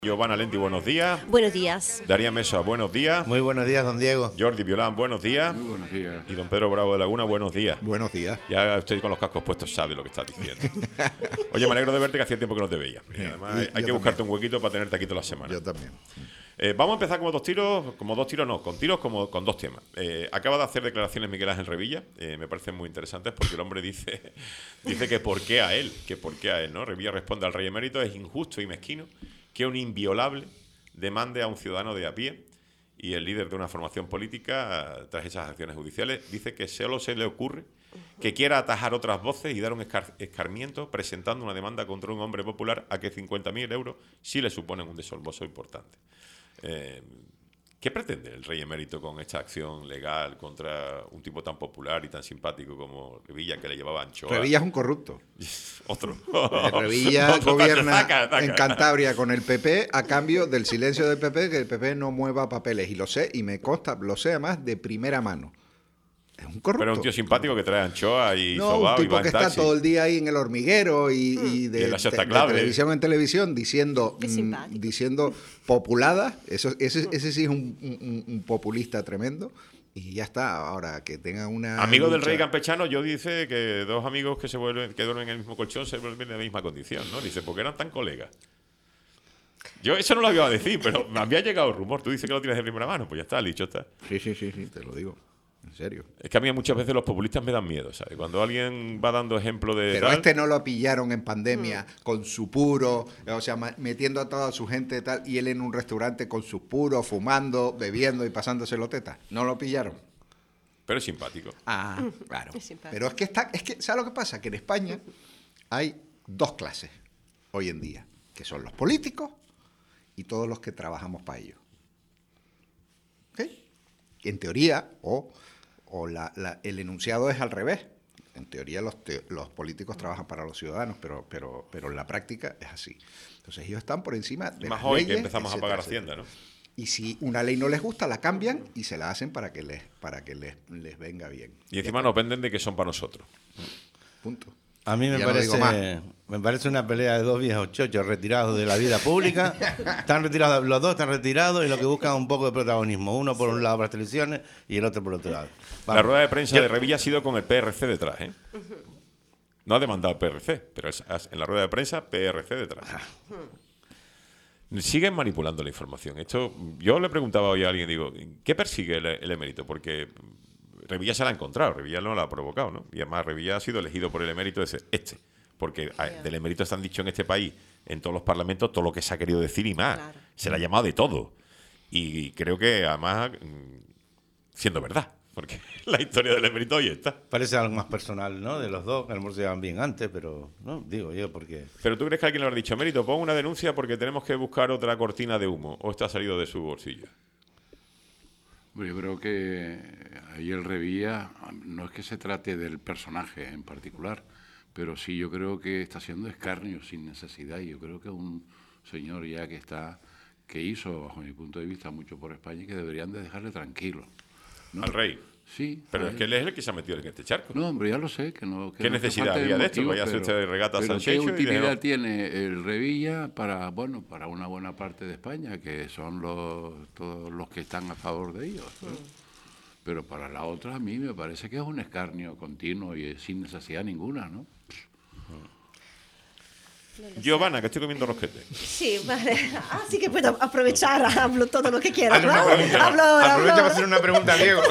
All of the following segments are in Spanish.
Giovanna Lenti, buenos días. Buenos días. Daría Mesa, buenos días. Muy buenos días, don Diego. Jordi Violán, buenos días. Muy buenos días. Y don Pedro Bravo de Laguna, buenos días. Buenos días. Ya usted con los cascos puestos sabe lo que está diciendo. Oye, me alegro de verte, que hacía tiempo que no te veía. Y además hay que buscarte un huequito para tenerte aquí toda la semana. Yo también. Vamos a empezar con dos tiros, con dos temas. Acaba de hacer declaraciones Miguel Ángel Revilla, me parecen muy interesantes porque el hombre dice que por qué a él, ¿no? Revilla responde: al rey emérito es injusto y mezquino que un inviolable demande a un ciudadano de a pie, y el líder de una formación política, tras esas acciones judiciales, dice que solo se le ocurre que quiera atajar otras voces y dar un escarmiento presentando una demanda contra un hombre popular a que 50.000 euros sí le suponen un desembolso importante. ¿Qué pretende el rey emérito con esta acción legal contra un tipo tan popular y tan simpático como Revilla, que le llevaba anchoa? Revilla es un corrupto. Otro. Revilla gobierna Taca. en Cantabria con el PP a cambio del silencio del PP, que el PP no mueva papeles. Y lo sé, y me consta, lo sé además de primera mano. Es un corrupto. Pero un tío simpático que trae anchoa y no, sobao un y tipo va que en está taxi. todo el día ahí en el hormiguero y de televisión en televisión diciendo populadas. Ese sí es un populista tremendo. Y ya está. Ahora que tenga una amigo lucha... del rey campechano, yo dice que dos amigos que duermen en el mismo colchón se vuelven en la misma condición, ¿no? Dice, porque eran tan colegas. Yo eso no lo iba a decir, pero me había llegado el rumor. Tú dices que lo tienes de primera mano, pues ya está, el dicho está. Sí, te lo digo. En serio. Es que a mí muchas veces los populistas me dan miedo, ¿sabes? Cuando alguien va dando ejemplo de Pero tal... este no lo pillaron en pandemia con su puro, o sea, metiendo a toda su gente y tal, y él en un restaurante con sus puros, fumando, bebiendo y pasándoselo teta. ¿No lo pillaron? Pero es simpático. Ah, claro. Es simpático. Pero es que, ¿sabes lo que pasa? Que en España hay dos clases hoy en día, que son los políticos y todos los que trabajamos para ellos. ¿Ok? En teoría, el enunciado es al revés. En teoría los políticos trabajan para los ciudadanos, pero en la práctica es así. Entonces ellos están por encima de Más las hoy leyes, que empezamos a pagar etcétera, Hacienda, ¿no? Y si una ley no les gusta, la cambian y se la hacen para que les venga bien. Y encima nos venden de que son para nosotros. Punto. A mí me Ya no digo más. parece una pelea de dos viejos chochos retirados de la vida pública. Los dos están retirados y lo que buscan es un poco de protagonismo. Uno por un lado para las televisiones y el otro por otro lado. Vamos. La rueda de prensa de Revilla ha sido con el PRC detrás, ¿eh? No ha demandado PRC, pero en la rueda de prensa PRC detrás. Siguen manipulando la información. Esto, yo le preguntaba hoy a alguien, digo, ¿qué persigue el emérito? Porque Revilla se la ha encontrado, Revilla no la ha provocado, ¿no? Y además Revilla ha sido elegido por el emérito porque del emérito se han dicho en este país, en todos los parlamentos, todo lo que se ha querido decir y más. Claro. Se le ha llamado de todo. Y creo que además, siendo verdad, porque la historia del emérito hoy está. Parece algo más personal, ¿no? De los dos, que a lo mejor se llevan bien antes, pero no, digo yo, porque... ¿Pero tú crees que alguien le habrá dicho, emérito, pon una denuncia porque tenemos que buscar otra cortina de humo? ¿O está salido de su bolsillo? Bueno, yo creo que ahí el Revilla, no es que se trate del personaje en particular, pero sí yo creo que está haciendo escarnio sin necesidad. Y yo creo que es un señor ya que hizo, bajo mi punto de vista, mucho por España y que deberían de dejarle tranquilo, ¿no? Al rey. Sí. Pero es que él es el que se ha metido en este charco. No, hombre, ya lo sé. Que no, ¿Qué necesidad había de esto? Vaya a hacer usted regata a pero San ¿qué Xenxo y utilidad dejemos- tiene el Revilla para una buena parte de España, que son todos los que están a favor de ellos, ¿no? Pero para la otra a mí me parece que es un escarnio continuo y sin necesidad ninguna, ¿no? Giovanna, que estoy comiendo rosquete. Sí, vale. Así que puedo aprovechar, hablo todo lo que quiera. Hazle una ¿no? pregunta. Hablo ahora, Aprovecha hablo para hacer una pregunta a Diego.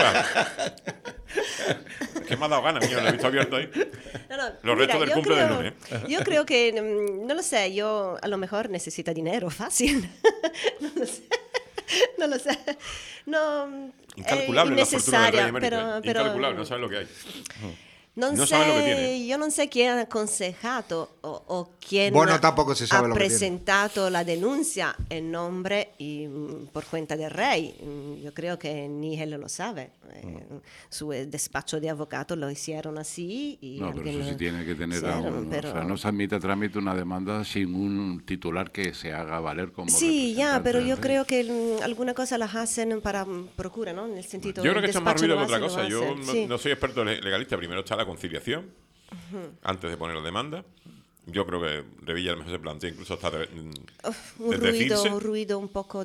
¿Qué me ha dado ganas, niño? Lo he visto abierto ahí. No, Los restos del yo cumple del creo- lunes. Yo creo que, no lo sé, yo a lo mejor necesita dinero, fácil. No lo sé. No lo sé. No, Incalculable la fortuna del rey innecesaria, emérito. pero Incalculable, no sabes lo que hay. non No saben lo que sé, tiene. io non sé chi ha aconsejato o quién Bueno, tampoco se sabe ha lo que tiene. presentato la denuncia en nombre y por cuenta del rey. Yo creo que ni él lo sabe. Su despacho de abogado lo hicieron así. Y No, pero alguien eso sí lo tiene que tener hicieron, pero- O sea, no se admite a trámite una demanda sin un titular que se haga valer como Sí, ya, representante pero del yo rey. creo que alguna cosa las hacen para procura, ¿no? En el sentido Yo creo el que esto es más despacho ruido lo que otra hace, cosa. lo Yo hace. Sí. no soy experto legalista. Primero está la conciliación, antes de poner la demanda. Yo creo que Revilla a lo mejor se plantea incluso hasta Un ruido un poco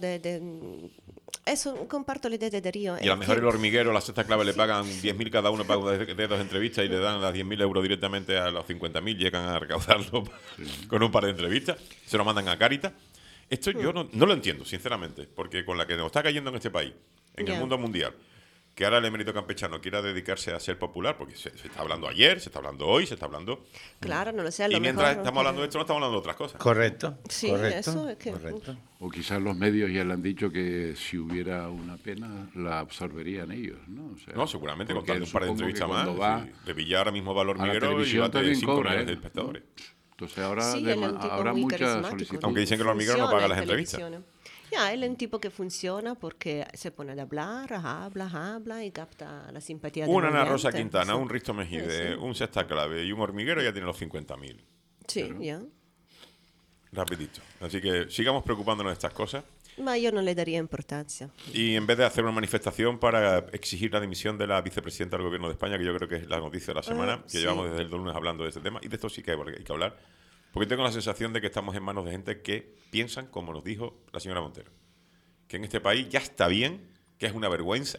Eso, comparto la idea de Darío. Y a lo mejor el hormiguero, la sexta clave, le pagan 10.000 cada uno para de dos entrevistas y le dan las 10.000 euros directamente a los 50.000, llegan a recaudarlo con un par de entrevistas, se lo mandan a Cáritas. Esto yo no lo entiendo, sinceramente, porque con la que nos está cayendo en este país, en el mundo mundial, que ahora el emérito campechano quiera dedicarse a ser popular, porque se está hablando ayer, se está hablando hoy, se está hablando... Claro, no lo sé. Y mientras estamos hablando de esto, no estamos hablando de otras cosas. Correcto. Sí, correcto, eso es que... correcto. O quizás los medios ya le han dicho que si hubiera una pena la absorberían ellos, ¿no? O sea, No, seguramente porque contando un par de supongo que entrevistas cuando más. va Sí. Revilla ahora mismo va al a la hormiguero y televisión va a tener también 5 cobra, millones de ¿eh? espectadores. Entonces ahora Sí, él es un tipo habrá muy mucha carismático, solicitud. Aunque dicen que el hormiguero no paga las funciona en entrevistas. televisión. Ya, él es un tipo que funciona porque se pone a hablar, habla y capta la simpatía del Una Ana oyente. Rosa Quintana, Sí. un Risto Mejide, Sí. un Sexta Clave y un hormiguero ya tiene los 50.000. Sí, ya. Rapidito. Así que sigamos preocupándonos de estas cosas. Ma yo no le daría importancia. Y en vez de hacer una manifestación para exigir la dimisión de la vicepresidenta del Gobierno de España, que yo creo que es la noticia de la semana, que sí. llevamos desde el lunes hablando de este tema, y de esto sí que hay que hablar, porque tengo la sensación de que estamos en manos de gente que piensan, como nos dijo la señora Montero, que en este país ya está bien, que es una vergüenza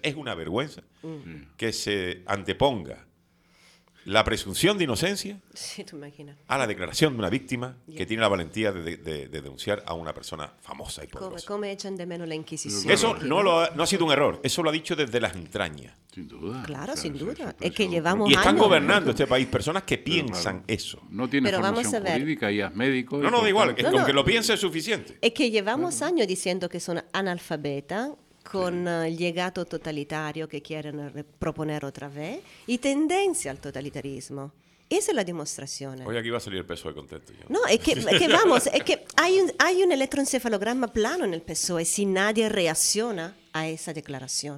que se anteponga la presunción de inocencia Sí, tú imaginas. a la declaración de una víctima que tiene la valentía de denunciar a una persona famosa y poderosa. Come echan de menos la Inquisición. Eso aquí, no ha sido un error, eso lo ha dicho desde las entrañas. Sin duda. Claro, O sea, sin eso- duda. eso- Es que eso- llevamos Y están años. gobernando este país personas que Pero piensan claro, eso. No tiene Pero vamos formación a ver. jurídica y es médico. No, y no, por da igual, tanto- que No, con que no. lo piense es suficiente. Es que llevamos años diciendo que son analfabetas con el llegato totalitario que quieren proponer otra vez y tendencia al totalitarismo. Esa es la demostración. Hoy aquí va a salir el PSOE contento. Yo. No, es que vamos, es que hay un electroencefalograma plano en el PSOE si nadie reacciona a esa declaración.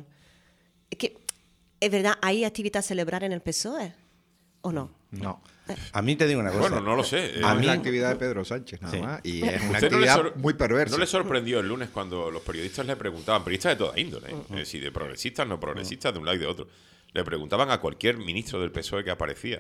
Es que, ¿es verdad, hay actividad celebrar en el PSOE o no? No. A mí te digo una cosa. Bueno, no lo sé. No A es mí- la actividad de Pedro Sánchez, nada Sí. más. Y es una ¿Usted no le actividad muy perversa. ¿No le sorprendió el lunes cuando los periodistas le preguntaban, periodistas de toda índole, si de progresistas, no progresistas, de un lado y de otro, le preguntaban a cualquier ministro del PSOE que aparecía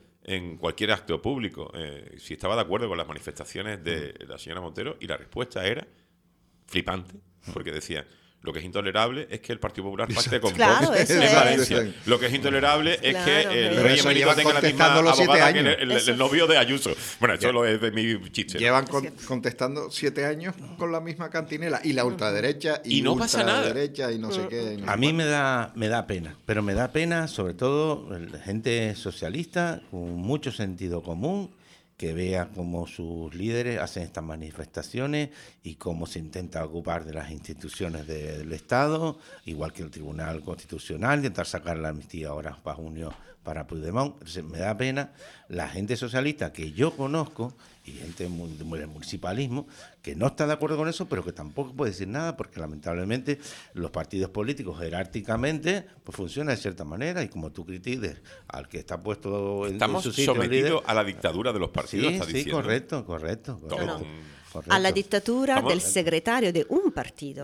en cualquier acto público si estaba de acuerdo con las manifestaciones de la señora Montero, y la respuesta era flipante, porque decían: lo que es intolerable es que el Partido Popular pacte con Claro, Vox eso en es. Valencia. Lo que es intolerable es Claro, que el pero rey eso emérito llevan tenga la misma contestándolo 7 abogada que años. el novio de Ayuso. Bueno, eso lo es de mi chiste. ¿no? Llevan contestando 7 años con la misma cantinela. Y la ultraderecha. Y no pasa nada. ultraderecha y no sé qué. y no A sé mí cuánto. me da pena, pero me da pena sobre todo la gente socialista con mucho sentido común, que vea cómo sus líderes hacen estas manifestaciones y cómo se intenta ocupar de las instituciones del Estado, igual que el Tribunal Constitucional, intentar sacar la amnistía ahora para junio para Puigdemont. Entonces, me da pena la gente socialista que yo conozco y gente del municipalismo que no está de acuerdo con eso, pero que tampoco puede decir nada porque lamentablemente los partidos políticos jerárquicamente pues funcionan de cierta manera, y como tú critiques al que está puesto en Estamos su sitio líder. sometidos a la dictadura de los partidos, Sí, está sí, diciendo. correcto. No, no. Correcto. A la dictadura Estamos- del secretario de un partido.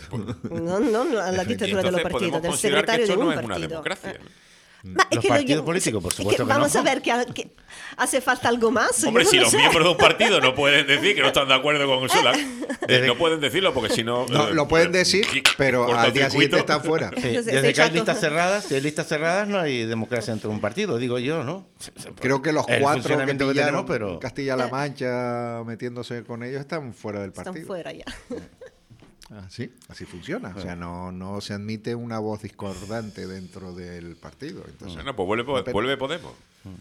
No a la Y dictadura de los entonces podemos partidos, del considerar que secretario esto de un no es partido. una democracia. Ma es Los que partidos políticos, por es que supuesto que vamos no. a ver que hace falta algo más. Hombre, yo no si lo los sé. miembros de un partido no pueden decir que no están de acuerdo con Ursula, no pueden decirlo porque si no... No, lo pueden decir, pero al día siguiente están fuera. Sí, Entonces, desde que hay chato. listas cerradas, si hay listas cerradas no hay democracia dentro de un partido, digo yo, ¿no? Creo que los El 4 que funcionamiento que pillaron tenemos, pero- Castilla-La Mancha metiéndose con ellos están fuera del Están partido. fuera ya. Así funciona. O sea, no se admite una voz discordante dentro del partido. Entonces, Bueno, pues vuelve Podemos.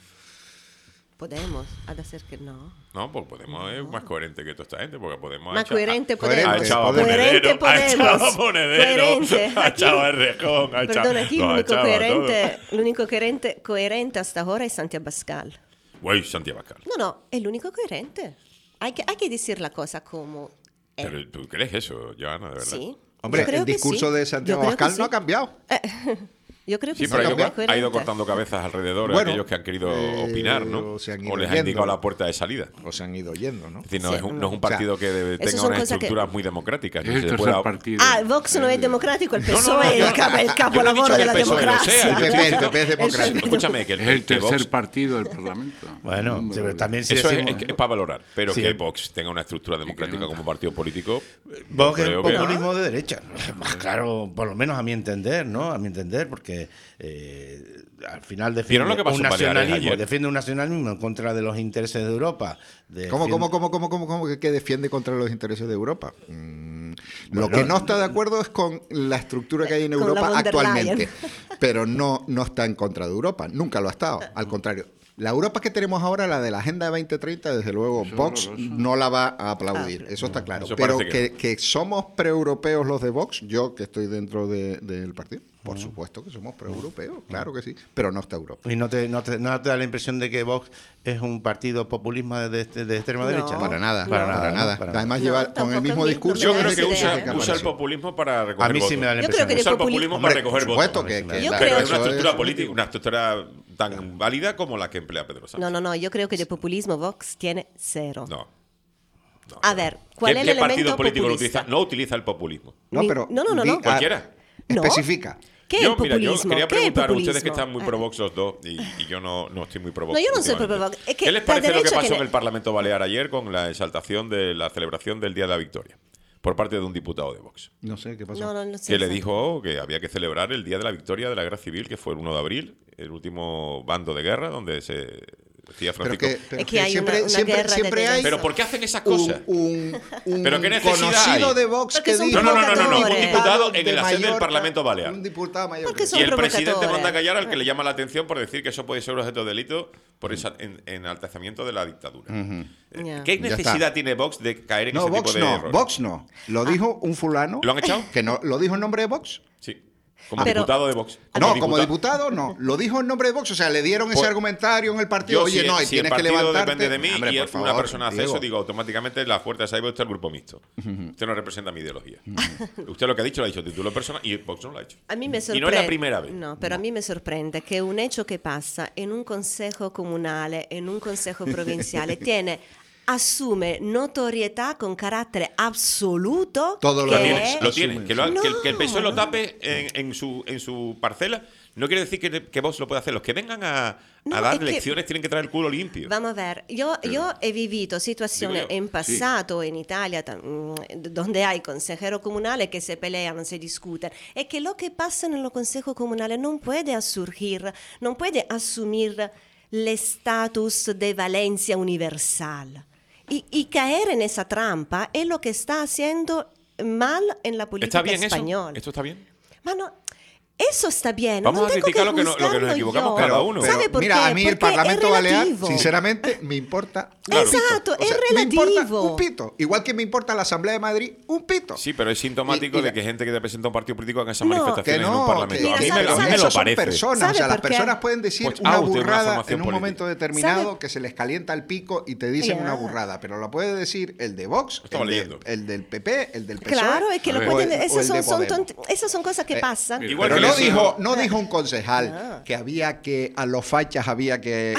Podemos, ha de ser que no. No, pues Podemos es más coherente que toda esta gente, porque Podemos Más coherente ha Podemos. echado a Coherente Monedero, ha echado a Podemos. Monedero, Coherente. ha echado a Errejón, ha echado... Perdona, aquí lo ha echado a todo. l'unico coherente hasta ahora es Santiago Abascal. Güey, Santiago Abascal. No, es el único coherente. Hay que decir la cosa como es. Pero ¿tú crees eso, Joana, de verdad? Sí. hombre, Yo creo el que discurso sí. de Santiago Yo creo que Abascal no sí. ha cambiado. Yo creo que Sí, sí, pero es ha ido coherente. cortando cabezas alrededor de Bueno, aquellos que han querido opinar, ¿no? se han ido O les ha yendo. indicado la puerta de salida. O se han ido yendo, ¿no? Es decir, Sí, no es un partido que esas tenga son unas cosas que- estructuras muy democráticas. Es ni el se tercer pueda- partido. Ah, Vox no es democrático, el No, no, PSOE no, es yo- el capo yo no he laboro dicho de que la el PSOE lo sea, democracia. yo estoy diciendo- El PP es democrático. Escúchame, que Es el tercer Vox- partido del Parlamento. Bueno, Hombre, pero también si Eso decimos... es para valorar, pero Sí. que Vox tenga una estructura democrática como partido político. Vox es creo que- populismo de derecha. Más claro, por lo menos a mi entender, ¿no? A mi entender, porque al final ¿Vieron lo que pasó un en Baleares nacionalismo, ayer? defiende un nacionalismo en contra de los intereses de Europa. ¿Cómo que defiende contra los intereses de Europa? Lo Bueno, que no está de acuerdo es con la estructura que hay en Con la Europa von der actualmente, Leyen. pero no está en contra de Europa, nunca lo ha estado, al contrario. La Europa que tenemos ahora, la de la Agenda 2030, desde luego Eso es Vox horroroso. no la va a aplaudir, eso está claro. Eso Pero parece que somos preeuropeos los de Vox, yo que estoy dentro del partido, por supuesto que somos preeuropeos, claro que sí, pero no está Europa. ¿Y no te da la impresión de que Vox es un partido populismo de extrema No. derecha? Para nada, Para para ¿no? nada. Para Además No, lleva con tampoco el mismo a mí, discurso. Yo no me creo que da esa usa, idea. usa el populismo para recoger A mí sí votos. me da la Yo impresión. creo que Usa el de populismo Hombre, para recoger por votos. supuesto que Yo la- creo- Pero es una eso estructura política, una estructura tan válida como la que emplea Pedro Sánchez. No, yo creo que de populismo Vox tiene cero. No. A ver, ¿cuál ¿Qué, es qué el partido elemento político populista? no utiliza el populismo? No, pero No. Cualquiera. No. especifica. ¿Qué es Yo, el populismo? yo quería ¿Qué es preguntar a populismo? ustedes que están muy A pro ver. Vox los dos, y yo no estoy muy pro Vox. No, yo no soy pro últimamente. Vox. Es que ¿Qué les la parece lo que derecha pasó tiene- en el Parlamento Balear ayer con la exaltación de la celebración del Día de la Victoria por parte de un diputado de Vox? No sé qué pasó. No sé. Que le dijo que había que celebrar el Día de la Victoria de la Guerra Civil, que fue el 1 de abril, el último bando de guerra, donde se decía Pero Francisco. que Es que hay una guerra de siempre hay ¿Pero por qué hacen esas cosas? un ¿Pero qué necesidad conocido hay? de Vox Porque que son dijo No, un provocadores. diputado en de el sede del Mallorca, Parlamento Balear. Un diputado mayor. Porque que- son Y el presidente provocadores. manda a callar al que le llama la atención por decir que eso puede ser objeto de delito por enaltecimiento de la dictadura. Ya. ¿Qué Ya necesidad está. tiene Vox de caer en No, ese Vox tipo de no, errores? Vox no. Lo dijo un fulano. ¿Lo han echado? Que no, ¿lo dijo en nombre de Vox? Sí. Como Pero- diputado de Vox. No, como diputado no. Lo dijo en nombre de Vox. O sea, le dieron ese Pues, argumentario en el partido. Yo, Oye, si, no, y si el tienes que partido levantarte. depende de mí Hombre, y por una favor, persona hace Diego. eso, digo, automáticamente la fuerza de Saibo está el grupo mixto. Usted no representa mi ideología. Usted lo que ha dicho lo ha dicho a título personal y Vox no lo ha hecho. A mí me Y sorprende. no es la primera vez. No, pero a mí me sorprende que un hecho que pasa en un consejo comunale, en un consejo provinciale, assume notorietà con carattere assoluto. Todo lo che tiene, è- Lo tiene. Que, No. que el PSOE lo tape en su parcela no quiere decir que Vox lo pueda hacer. Los que vengan a No, dar es que- lecciones tienen que traer el culo limpio. Vamos a ver, yo he vivido situaciones Digo yo, en pasado en Italia donde hay consejeros comunales que se pelean, se discuten, y que lo que pasa en los consejos comunales no puede surgir, no puede asumir el estatus de valencia universal. Y caer en esa trampa es lo que está haciendo mal en la política ¿Está bien española. eso? ¿Esto está bien? Mano, eso está bien. Vamos no a tengo criticar que lo que nos juzgarlo equivocamos yo. cada uno. ¿Sabe por Mira, qué? a mí el Porque Parlamento es Balear, relativo. sinceramente, me importa. Claro. Exacto, es me importa relativo. un pito. Igual que me importa la Asamblea de Madrid, un pito. Sí, pero es sintomático Y- de que gente que representa un partido político haga esas No, manifestaciones Que en un no, parlamento. Mira, a mí ¿sabe- me, a mí sabe- me lo esos son parece. personas. ¿Sabe O sea, las por qué? personas pueden decir Pues, una usted es una burrada formación en un política. momento determinado ¿Sabe? que se les calienta el pico y te dicen Ya. una burrada. Pero lo puede decir el de Vox, Estaba el, leyendo. el del PP, el del PSOE. Claro, es que A lo ver. pueden, o el esas, de son Podemos. esas son cosas que pasan. Igual Pero que no les digo- dijo un concejal que había que a los fachas había que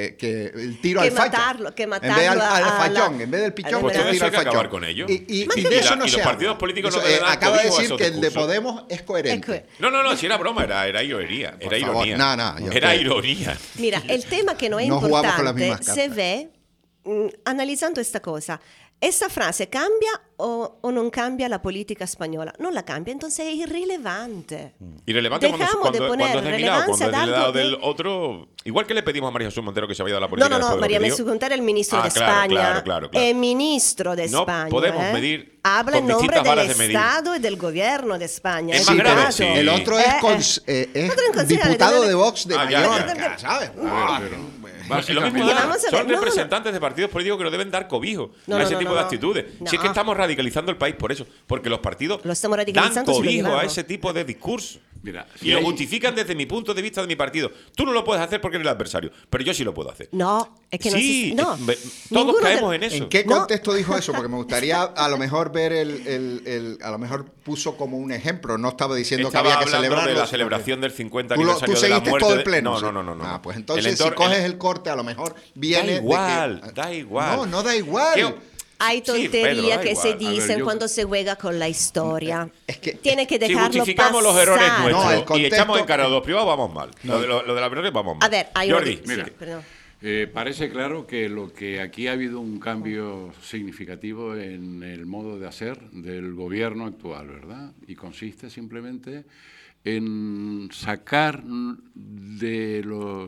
el tiro Que al facha. matarlo, que en vez matarlo al a la- fachón, en vez del pichón, Pues que todo tiro eso hay al que fachón. acabar con ello. Y Y de eso la- no y se los habla. partidos políticos Eso, no deben dar acaba de cobijo a decir esos que el de discursos. Podemos es coherente. No, si era broma, era ironía. Era favor, ironía. no, yo era creo- ironía. Mira, el tema que no es No jugamos con las importante mismas se cartas. ve analizando esta cosa. ¿Esta frase cambia o no cambia la política española? No la cambia, entonces es irrelevante. Irrelevante Dejamos de poner cuando es de mi lado, relevancia cuando es del de lado algo del que- otro. Igual que le pedimos a María Jesús Montero que se había dado la política. No, después de lo María que Jesús dijo. Montero es el ministro de claro, España. claro. El ministro de No España. podemos medir Habla con en nombre distintas del varas de medir. Estado y del gobierno de España. Es ¿eh? más grave, Cuidado. sí. El otro es, Otro en concejal, diputado de Vox de Ah, ya, Mallorca, ¿sabes? A ver, pero Lo mismo básicamente- da, vamos a ver, son no, no. representantes de partidos políticos que nos deben dar cobijo No, a no, ese no, tipo no, de no. actitudes. No. Si es que estamos radicalizando el país por eso, porque los partidos Lo estamos dan radicalizando si lo cobijo a llevamos. ese tipo de discurso. Mira, Y lo justifican desde mi punto de vista de mi partido. Tú no lo puedes hacer porque eres el adversario, pero yo sí lo puedo hacer. No, es que Sí, no. todos Ninguno de- caemos en eso. ¿En qué No. contexto dijo eso? Porque me gustaría a lo mejor ver a lo mejor puso como un ejemplo. No estaba diciendo Estaba que había que hablando celebrarlo. de la sino celebración que- del 50 Tú aniversario de la seguiste muerte. todo el pleno. No. Ah, pues entonces El si entorno- coges el corte, a lo mejor viene. Da igual. No, no da igual. ¿Qué- Hay Sí, tonterías Pedro, da que se igual. dicen yo- cuando se juega con la historia. Es que- Tiene que Si dejarlo justificamos pasar. los errores nuestros No, el y contexto- echamos en cara a los privados, vamos mal. Lo de la verdad vamos mal. A ver, hay Jordi, un- mira. sí, perdón. Parece claro que lo que aquí ha habido un cambio significativo en el modo de hacer del gobierno actual, ¿verdad? Y consiste simplemente en sacar de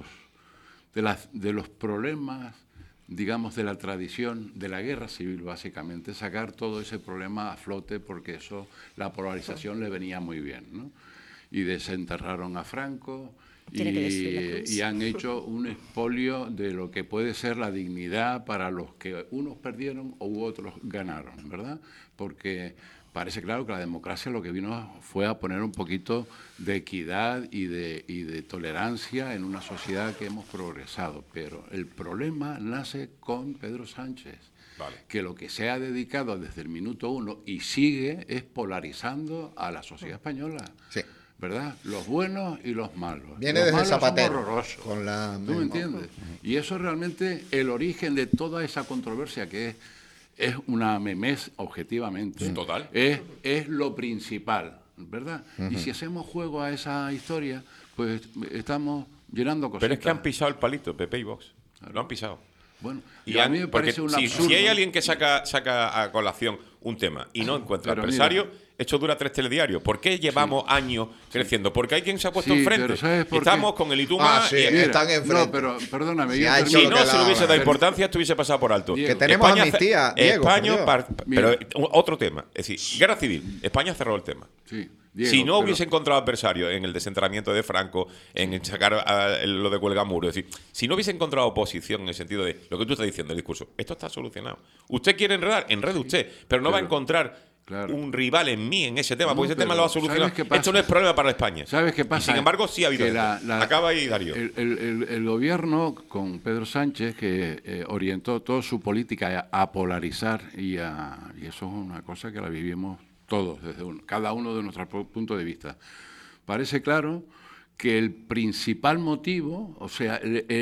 los problemas, digamos, de la tradición de la guerra civil, básicamente, sacar todo ese problema a flote porque eso, la polarización le venía muy bien, ¿no? Y desenterraron a Franco Tiene que destruir la cruz. y han hecho un expolio de lo que puede ser la dignidad para los que unos perdieron u otros ganaron, ¿verdad? Porque parece claro que la democracia lo que vino fue a poner un poquito de equidad y de tolerancia en una sociedad que hemos progresado. Pero el problema nace con Pedro Sánchez, Vale. que lo que se ha dedicado desde el minuto uno y sigue es polarizando a la sociedad española. Sí. ¿Verdad? Los buenos y los malos. Viene Los desde malos son Zapatero, horrorosos. con la ¿Tú me entiendes? Y eso es realmente el origen de toda esa controversia que es una memez objetivamente. Total. Es lo principal, ¿verdad? Y si hacemos juego a esa historia, pues estamos llenando cosas. Pero es que han pisado el palito, PP y Vox. Lo han pisado. Bueno, Y y a mí me porque parece un si absurdo. hay alguien que saca a colación un tema y no encuentra Pero adversario, mira. esto dura 3 telediarios. ¿Por qué llevamos años creciendo? Porque hay quien se ha puesto Sí, enfrente. pero ¿sabes por qué? Estamos con el Ituma Ah, sí, y Mira, están enfrente. No, pero perdóname. Si yo ha hecho si termino. lo no que se le la- hubiese dado pero- importancia, esto hubiese pasado por alto. Diego. Que tenemos amnistía, Diego, España, por Dios. pero otro tema, es decir, guerra civil. España cerró el tema. Sí, Diego, Si no pero- hubiese encontrado adversario en el desenterramiento de Franco, en sacar lo de Cuelgamuro, es decir, si no hubiese encontrado oposición en el sentido de lo que tú estás diciendo, el discurso, esto está solucionado. Usted quiere enredar, enrede usted, pero no va a encontrar claro. un rival en mí en ese tema, No, porque ese tema pero lo va a solucionar. ¿sabes qué pasa? Esto no es problema para España. ¿Sabes qué pasa? Y sin embargo, sí ha habido. Que esto. Acaba ahí, Darío. El gobierno con Pedro Sánchez, que orientó toda su política a polarizar, y eso es una cosa que la vivimos todos, cada uno de nuestro punto de vista. Parece claro que el principal motivo, o sea,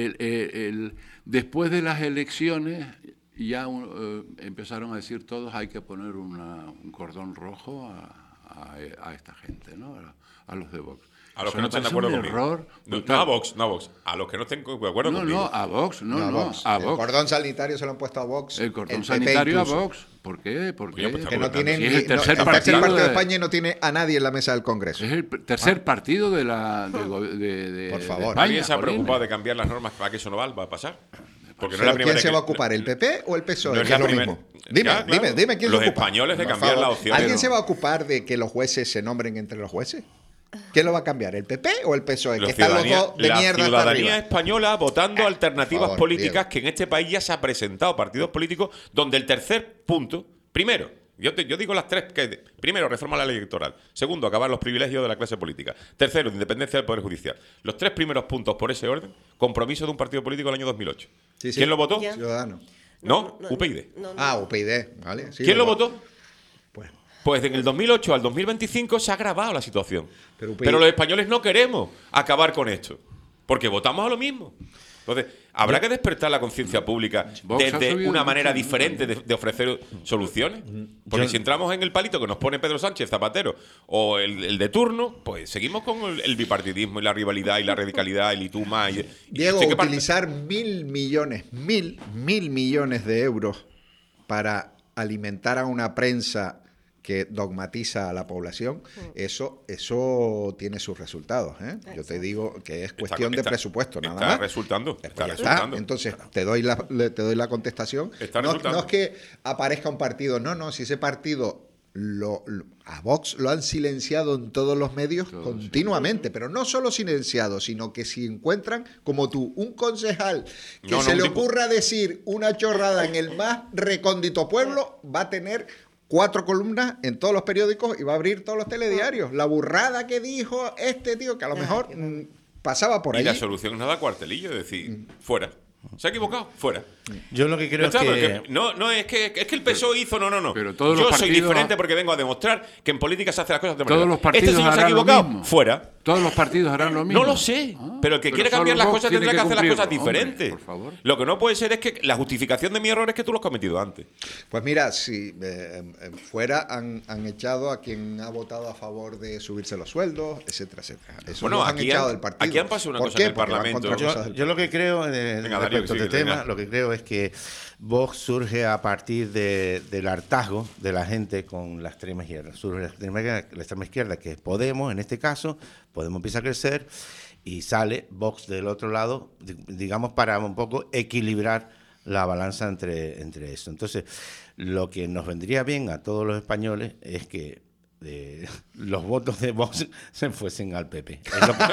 después de las elecciones, ya empezaron a decir todos hay que poner un cordón rojo a esta gente, ¿no? A los de Vox. A los Eso que no me estén de parece acuerdo un conmigo. error No brutal. a Vox, no a Vox. A los que no estén de acuerdo No, conmigo. a Vox, no, Vox. a El Vox. cordón sanitario se lo han puesto a Vox. El cordón PP sanitario a incluso. Vox. ¿Por qué? Porque Coño, pues Que no Porque tienen si es ni- el tercer no, partido de de- España y no tiene a nadie en la mesa del Congreso. es el tercer partido de Por favor. de España, ¿Alguien se ha Jolín. preocupado de cambiar las normas para que eso no va a pasar? Porque no es Pero la primera ¿quién se que- va a ocupar? ¿El PP o el PSOE? No es que la es lo primera- mismo. Dime, Ya, claro. dime quién Los se ocupa. españoles de Por cambiar favor. la opción. ¿Alguien Pero- se va a ocupar de que los jueces se nombren entre los jueces? ¿Quién lo va a cambiar? ¿El PP o el PSOE? La Que están los ciudadanía- dos de la mierda hasta ciudadanía arriba. española votando alternativas favor, políticas Diego. que en este país ya se ha presentado partidos políticos donde el tercer punto, primero, yo digo las tres, primero, reforma la ley electoral, segundo, acabar los privilegios de la clase política, tercero, independencia del Poder Judicial. Los tres primeros puntos por ese orden, compromiso de un partido político el año 2008. Sí, sí. ¿Quién lo votó? Ya. Ciudadano. No, UPyD. No, no. Ah, UPyD, ¿vale? Sí, ¿Quién lo votó? Pues, Pues en el 2008 al 2025 se ha agravado la situación. Pero Pero, UPyD los españoles no queremos acabar con esto, porque votamos a lo mismo. Entonces, habrá que despertar la conciencia pública Vox ha desde subido una mucho, manera ¿no? diferente de ofrecer soluciones. Porque si entramos en el palito que nos pone Pedro Sánchez, Zapatero o el de turno, pues seguimos con el bipartidismo y la rivalidad y la radicalidad, el Ituma. Diego, ¿usted qué parte- utilizar mil millones de euros para alimentar a una prensa que dogmatiza a la población, eso tiene sus resultados, ¿eh? Yo te digo que es cuestión de está- presupuesto, nada está más. resultando, Pues está ya resultando. Entonces, te doy la contestación. Está No resultando. es que aparezca un partido, no, si ese partido a Vox lo han silenciado en todos los medios continuamente, pero no solo silenciado, sino que si encuentran, como tú, un concejal que No, se un le tipo- ocurra decir una chorrada en el más recóndito pueblo, va a tener 4 columnas en todos los periódicos y va a abrir todos los telediarios. La burrada que dijo este tío, que a lo mejor pasaba por Y ahí. la solución es nada cuartelillo, es decir, fuera. ¿Se ha equivocado? Fuera. Yo lo que creo es Está, que... porque no, es que el PSOE hizo, no. Pero todos Yo los soy partidos- diferente porque vengo a demostrar que en política se hacen las cosas de Todos manera. los partidos Este señor se ha harán lo equivocado, mismo. fuera. Todos los partidos harán lo mismo. No lo sé, pero el que quiere solo cambiar las Vox cosas tiene tendrá que hacer las cosas cumplirlo. Hombre, diferentes. por favor. Lo que no puede ser es que la justificación de mi error es que tú lo has cometido antes. Pues mira, si fuera han echado a quien ha votado a favor de subirse los sueldos, etcétera, etcétera. Eso Bueno, los han aquí echado han- del partido. aquí han pasado una ¿Por cosa qué? en el Porque van Parlamento. contra cosas del Yo lo que creo, Venga, Darío, respecto que a sí, este que tema, venga. lo que creo es que Vox surge a partir del hartazgo de la gente con la extrema izquierda. Surge la extrema izquierda, que es Podemos, en este caso. Podemos empieza a crecer y sale Vox del otro lado, digamos, para un poco equilibrar la balanza entre eso. Entonces, lo que nos vendría bien a todos los españoles es que los votos de Vox se fuesen al PP. Es lo que,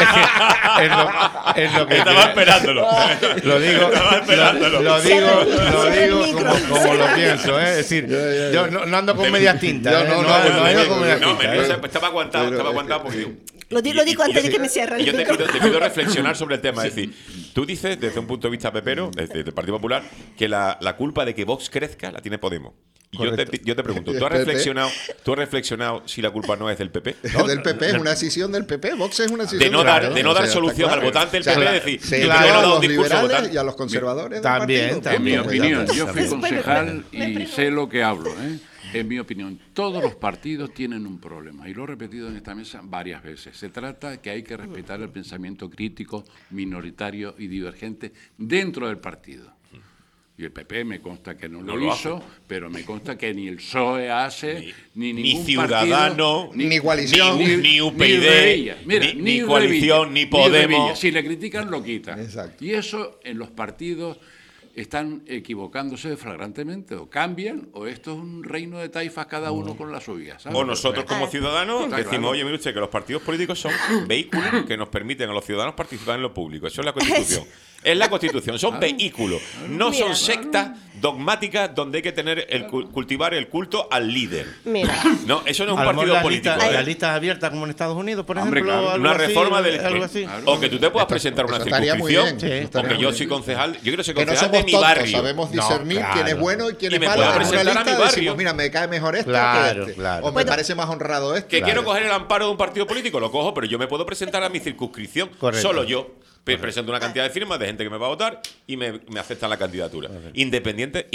es lo que Estaba creo. esperándolo. Lo digo, Estaba esperándolo. lo Cierra el digo micro. como lo pienso, ¿eh? Es decir, yo no ando con medias tintas. Yo ¿eh? no, No no, ando con medias No, tintas, ¿eh? estaba aguantado porque digo. Lo digo antes de que me cierre Y el yo micro. te pido reflexionar sobre el tema. Es decir, tú dices, desde un punto de vista pepero, desde el Partido Popular, que la culpa de que Vox crezca la tiene Podemos. Y yo te pregunto, ¿tú has reflexionado si la culpa no es del PP? del PP, es una decisión del PP. Vox es una decisión De no del dar, PP. de no O dar sea, solución está al claro. votante del O sea, PP, es decir, se el PP claro, no da a un los discurso al liberales votante. y a los conservadores También, del partido. En mi también. opinión, También. yo fui Después concejal y sé lo que hablo. En mi opinión, todos los partidos tienen un problema y lo he repetido en esta mesa varias veces. Se trata de que hay que respetar el pensamiento crítico, minoritario y divergente dentro del partido. Y el PP me consta que no No lo lo hizo, pero me consta que ni el PSOE hace, ni ningún Ciudadano, partido, ni coalición, ni UPyD, Revilla. Mira, ni coalición, Revilla, ni Podemos. Revilla. Si le critican, lo quitan. Exacto. Y eso en los partidos están equivocándose flagrantemente, o cambian, o esto es un reino de taifas cada uno con la suya. ¿sabes? O nosotros como ciudadanos Está decimos, claro. oye, mire usted, que los partidos políticos son vehículos que nos permiten a los ciudadanos participar en lo público. Eso es la Constitución. Es la Constitución, son vehículos. No Mira. son sectas dogmáticas donde hay que tener cultivar el culto al líder. Mira, No, eso no es A un lo mejor partido político. las listas abiertas como en Estados Unidos, por Hombre, ejemplo. claro. algo Una así, reforma algo así. Claro. O que tú te puedas presentar una eso estaría muy circunscripción. bien, Sí. estaría Porque muy yo bien. soy concejal, yo quiero ser Que no concejal somos de mi tontos, barrio. sabemos No, discernir claro. quién es bueno y quién Y es me malo. puedo En una presentar a mi lista barrio. decimos, mira, me cae mejor esto Claro, que este. claro. O me Bueno. parece más honrado esto. Que Claro. quiero coger el amparo de un partido político, lo cojo, pero yo me puedo presentar a mi circunscripción. Correcto. Solo yo. Presento una cantidad de firmas de gente que me va a votar y me aceptan la candidatura. Independiente.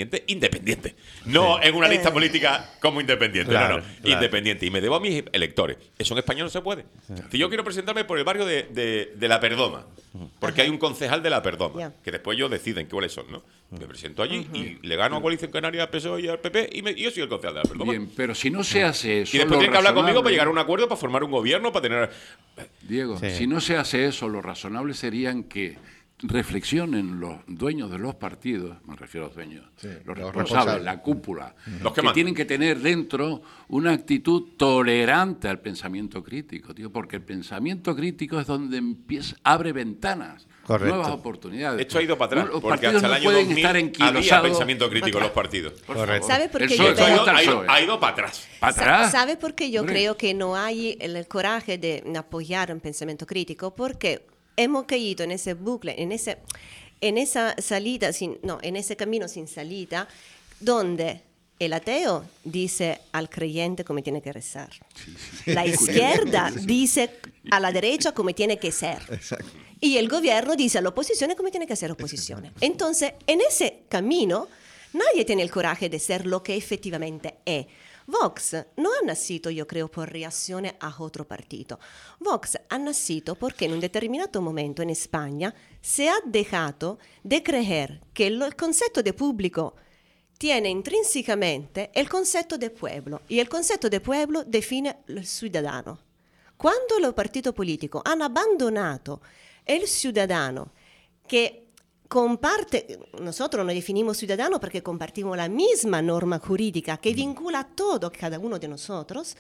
No en una lista política como independiente. Claro, no. claro. Independiente. Y me debo a mis electores. Eso en España no se puede. Si yo quiero presentarme por el barrio de La Perdoma, porque hay un concejal de La Perdoma, Ya. que después ellos deciden cuáles son, ¿no? Me presento allí y le gano a Coalición Canaria, al PSOE y al PP y yo soy el concejal de La Perdoma. Bien, pero si no se hace eso. Y después lo tienen que hablar conmigo razonable- para llegar a un acuerdo, para formar un gobierno, para tener... Diego, Sí. si no se hace eso, lo razonable serían que reflexionen los dueños de los partidos, me refiero a los dueños, Sí, los los responsables, responsables. la cúpula, Los que que mandan. tienen que tener dentro una actitud tolerante al pensamiento crítico, tío, porque el pensamiento crítico es donde abre ventanas, Correcto. nuevas oportunidades. Esto ha ido para atrás, Los porque partidos hasta el no año pueden 2000 estar había enquilosados. pensamiento crítico en los partidos. Por Correcto. favor. ¿Sabe por El qué PSOE, yo ¿cómo veo- está el Ha ido, PSOE? ha ido para atrás. ¿Para atrás? ¿Sabe por qué yo Hombre. creo que no hay el coraje de apoyar un pensamiento crítico? Porque hemos caído en ese bucle, en esa salida, en ese camino sin salida, donde el ateo dice al creyente cómo tiene que rezar. La izquierda dice a la derecha cómo tiene que ser. Y el gobierno dice a la oposición cómo tiene que ser oposición. Entonces, en ese camino, nadie tiene el coraje de ser lo que efectivamente es. Vox no ha nacido, yo creo, por reacción a otro partido. Vox ha nacido porque en un determinado momento en España se ha dejado de creer que el concepto de público tiene intrínsecamente el concepto de pueblo y el concepto de pueblo define el ciudadano. Cuando los partidos políticos han abandonado el ciudadano que comparte, nosotros nos definimos ciudadanos porque compartimos la misma norma jurídica que vincula a todo, cada uno de nosotros,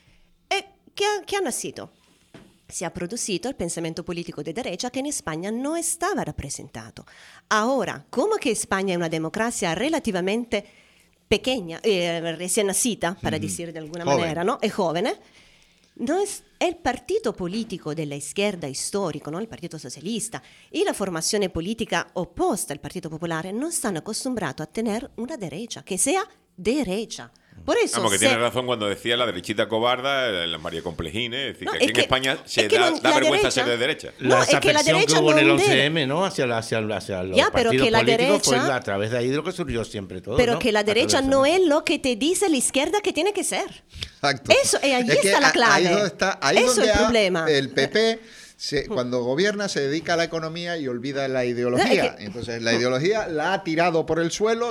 ¿qué ha nacido? Se ha producido el pensamiento político de derecha que en España no estaba representado. Ahora, como que España es una democracia relativamente pequeña, recién nacida, para decir de alguna Joven. manera, ¿no? Es joven, no es el partido político de la izquierda histórico, ¿no? El Partido Socialista, y la formación política opuesta al Partido Popular no están acostumbrados a tener una derecha, que sea derecha. Por eso Vamos, que tiene razón cuando decía la derechita cobarda, la María Complejines, es decir, No, que es aquí en que- España se es que da, no- da la vergüenza derecha- ser de derecha. No, Esa es que la afección derecha que hubo en el no debe- 11M, ¿no? Hacia los Ya, pero partidos que la políticos fue derecha- a través de ahí de lo que surgió siempre todo. Pero ¿no? que la A través derecha de no eso. es lo que te dice la izquierda que tiene que ser. Exacto. Eso, allí Es que está la clave. Ahí es donde está, ahí Eso donde es el problema. El PP, cuando gobierna, se dedica a la economía y olvida la ideología. Es que- Entonces, la ideología la ha tirado por el suelo,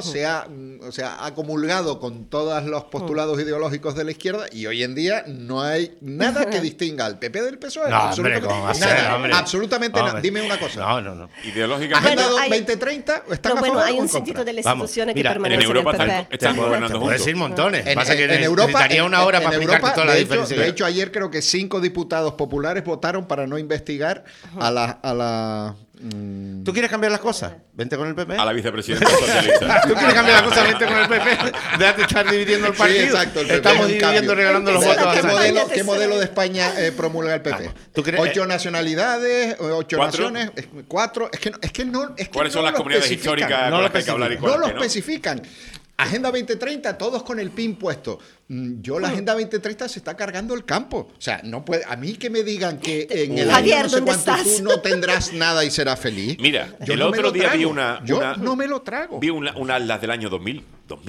ha comulgado con todos los postulados ideológicos de la izquierda y hoy en día no hay nada que distinga al PP del PSOE. No, hombre, absolutamente ¿cómo va a ser, nada. hombre? Absolutamente nada. Hombre. Dime una cosa. No. Ideológicamente, Agenda Bueno, hay- 2030, ¿están No, a bueno, favor hay o en un contra? sentido de las Vamos, instituciones mira, que en permanecen en Europa en el están, PP. están Te gobernando puedo decir juntos. montones. En, Pasa que en Europa, necesitaría una hora para explicarte Europa, toda la de hecho, diferencia. de hecho, ayer creo que 5 diputados populares votaron para no investigar a la ¿Tú quieres cambiar las cosas? Vente con el PP. A la vicepresidenta socialista. ¿Tú quieres cambiar las cosas? Vente con el PP. Déjate de estar dividiendo el Sí, partido. exacto, el PP Estamos es un dividiendo, cambio. regalando los Esa es votos la a ¿Qué que Sánchez. modelo- ¿Qué modelo de España promulga el PP? Vamos, ¿tú crees- 8 nacionalidades, 8 ¿Cuatro? naciones, 4. Es que no. ¿Cuáles son no las lo comunidades especifican. históricas No con lo las que hay que hablar y No cuáles lo que no? especifican. Agenda 2030, todos con el pin puesto. Yo la Agenda 2030 se está cargando el campo. O sea, no puede. A mí que me digan que en el Javier, año no sé ¿dónde cuánto estás? tú no tendrás nada y serás feliz. Mira, Yo el no me otro lo día vi trago. una... Yo no me lo trago. Vi un atlas del año 2000,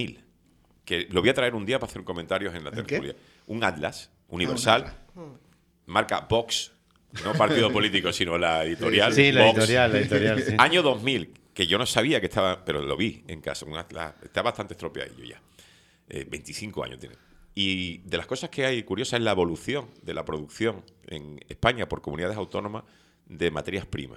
que lo voy a traer un día para hacer comentarios en la qué? tertulia. Un atlas universal, atlas. marca Vox, no partido político, sino la editorial. Sí, la Vox. editorial, sí. Año 2000, que yo no sabía que estaba, pero lo vi en casa, un atlas, está bastante estropeadillo ya. 25 años tiene. Y de las cosas que hay curiosas es la evolución de la producción en España por comunidades autónomas de materias primas.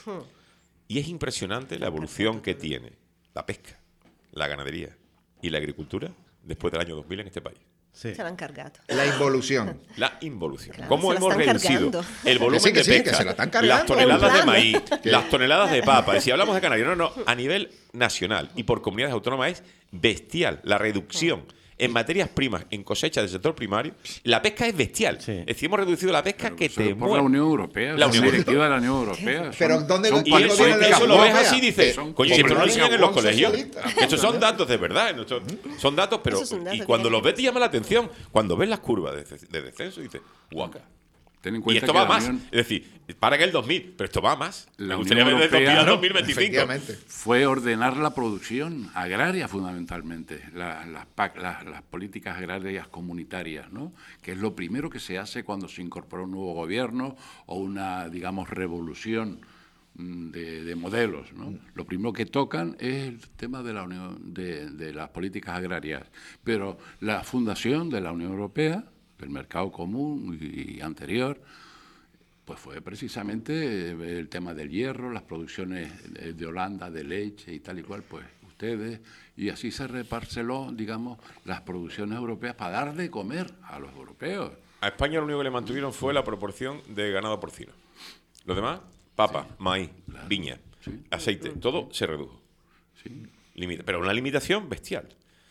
Y es impresionante la evolución que tiene la pesca, la ganadería y la agricultura después del año 2000 en este país. Sí. Se la han cargado. La involución. La involución. Claro, ¿Cómo se la hemos están reducido cargando. el volumen Que sí, que de sí, que pesca, se la están cargando. las toneladas En de plan. maíz, las toneladas de papa? Si hablamos de Canarias, no, a nivel nacional y por comunidades autónomas es bestial la reducción en materias primas, en cosecha del sector primario. La pesca es bestial. Sí. Es decir, hemos reducido la pesca que Eso te es por muere. la Unión Europea, La la Unión directiva de la Unión Europea. Pero ¿dónde lo- Y ¿Cuándo eso, viene la eso lo ves Europea? así y dices, Son coño, si esto no lo comunidades enseñan en los autónomas colegios. socialistas. Estos son datos de verdad. Son datos, pero. Esos son datos Y que cuando hay los que ves te llama la atención. Cuando ves las curvas de descenso, dices, guaca. Ten en Y cuenta esto que va la más. Unión- Es decir, para que el 2000, pero esto va a más. La Me gustaría Unión ver desde 2000 a Europea, 2025. Efectivamente. fue ordenar la producción agraria fundamentalmente, las PAC, las políticas agrarias comunitarias, ¿no? Que es lo primero que se hace cuando se incorpora un nuevo gobierno o una, digamos, revolución de modelos, ¿no? Lo primero que tocan es el tema de la Unión, de las políticas agrarias. Pero la fundación de la Unión Europea, del mercado común y anterior, pues fue precisamente el tema del hierro, las producciones de Holanda, de leche y tal y cual, pues ustedes, y así se reparceló, digamos, las producciones europeas para dar de comer a los europeos. A España lo único que le mantuvieron fue la proporción de ganado porcino. Los demás, papa, maíz, viña, aceite, todo se redujo. ¿Sí? Pero una limitación bestial.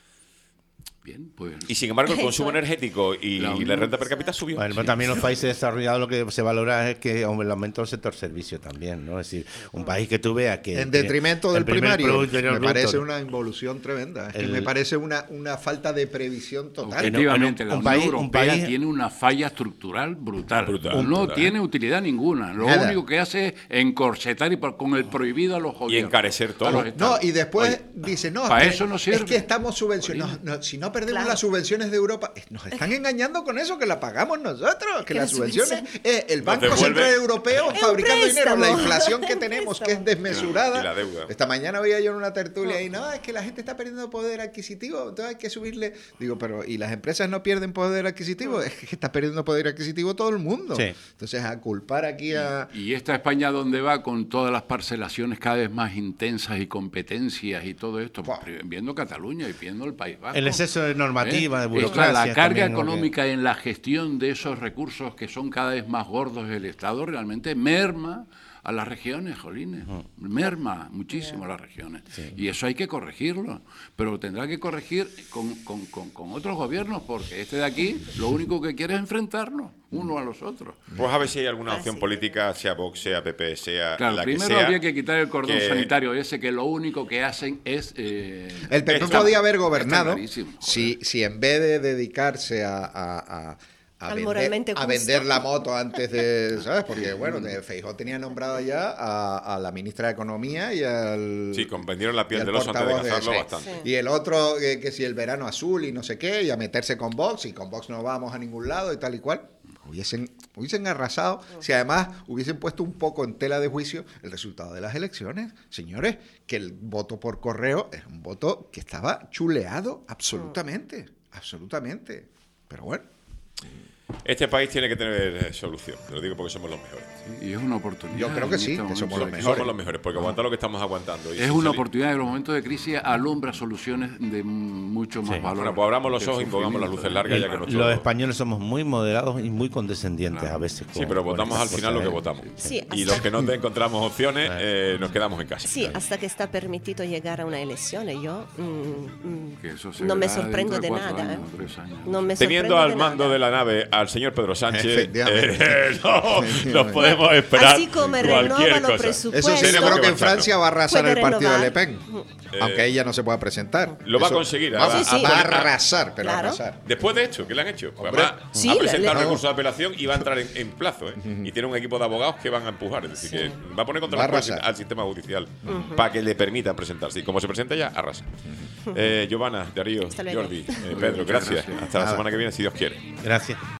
Bien, pues... Y sin embargo, el Eso consumo es. energético y La la Unión- renta per cápita subió. Bueno, pero también los países desarrollados lo que se valora es que hombre, el aumento del sector servicio también, ¿no? Es decir, un país que tú veas que... En detrimento del el primer primario. Producto Interior Me parece Bruto, una involución tremenda. Es que El- me parece una falta de previsión total. Efectivamente, en la un Unión país- Europea tiene una falla estructural brutal. Brutal. No Brutal. tiene utilidad ninguna. Lo Nada. único que hace es encorsetar y con el prohibido a los gobiernos. encarecer todo. a los No, estados. No, y después Oye, dice, no, para es que- eso no sirve. es que estamos subvencionados. No, si no perdemos Claro. las subvenciones de Europa, nos están engañando con eso, que la pagamos nosotros, que Que las la subvenciones, subvención- el Banco devuelve- Central Europeo Es un fabricando dinero, la préstamo. inflación que Es un tenemos, que préstamo. es desmesurada. Y la deuda. Esta mañana veía yo en una tertulia y no, es que la gente está perdiendo poder adquisitivo, entonces hay que subirle. Digo, pero ¿y las empresas no pierden poder adquisitivo? Es que está perdiendo poder adquisitivo todo el mundo. Sí. Entonces, a culpar aquí a... Y esta España donde va con todas las parcelaciones cada vez más intensas y competencias y todo esto, Buah. viendo Cataluña y viendo el País Vasco. El exceso de normativa, de Esta, burocracia. la carga también, ¿no? económica en la gestión de esos recursos que son cada vez más gordos del Estado realmente merma a las regiones, jolines. Merma muchísimo a las regiones. Y eso hay que corregirlo. Pero tendrá que corregir con otros gobiernos, porque este de aquí lo único que quiere es enfrentarnos unos a los otros. Pues a ver si hay alguna opción política, sea Vox, sea PP, sea Claro, la que primero sea. habría que quitar el cordón que- sanitario ese, que lo único que hacen es... El PP Está- podía haber está gobernado clarísimo, si en vez de dedicarse a Al moralmente a justo. vender la moto antes de, ¿sabes? Porque, bueno, Feijóo tenía nombrado ya a la ministra de Economía y al... Sí, vendieron la piel y al del oso antes de portavoz cazarlo sí. bastante. Y el otro, que si el verano azul y no sé qué, y a meterse con Vox, y con Vox no vamos a ningún lado y tal y cual. Hubiesen arrasado, si además hubiesen puesto un poco en tela de juicio el resultado de las elecciones. Señores, que el voto por correo es un voto que estaba chuleado absolutamente, absolutamente. Pero bueno. Este país tiene que tener solución. Te lo digo porque somos los mejores. Y es una oportunidad. Yo creo que en sí, este que somos momento los de mejores. Somos los mejores, porque aguantar lo que estamos aguantando. y Es sin una salir- oportunidad en los momentos de crisis alumbra soluciones de mucho más valor. Bueno, pues abramos los que el ojos y pongamos las luces sufrimiento. largas ya que nuestro... Los españoles somos muy moderados y muy condescendientes a veces. Sí, pero votamos al final lo que votamos. Sí, Y hasta- los que no encontramos opciones, nos quedamos en casa. Sí, hasta que está permitido llegar a una elección. Yo Que eso se no me verá sorprendo de dentro de 4 nada. años, 3 años. No me Teniendo sorprendo al de mando nada. de la nave al señor Pedro Sánchez, Efectivamente. nos podemos esperar Así como cualquier renueva los cosa. presupuestos. Eso sí, yo creo que en Aguantarlo. Francia va a arrasar Puede el partido de Le renovar. Pen, aunque ella no se pueda presentar. Lo va a Eso- conseguir, Vamos, Sí, sí. va a arrasar, pero Claro. arrasar. Después de esto, ¿qué le han hecho? Pues Hombre. va Sí, a presentar le- recurso de apelación y va a entrar en plazo. Y tiene un equipo de abogados que van a empujar. Es decir, que va a poner contra Va a las cuerdas arrasar. al sistema judicial para que le permitan presentarse. Y como se presenta ya, arrasa. Giovanna, Darío, Hasta luego. Jordi, Pedro, Muchas gracias. gracias. Hasta la Nada. semana que viene, si Dios quiere. Gracias.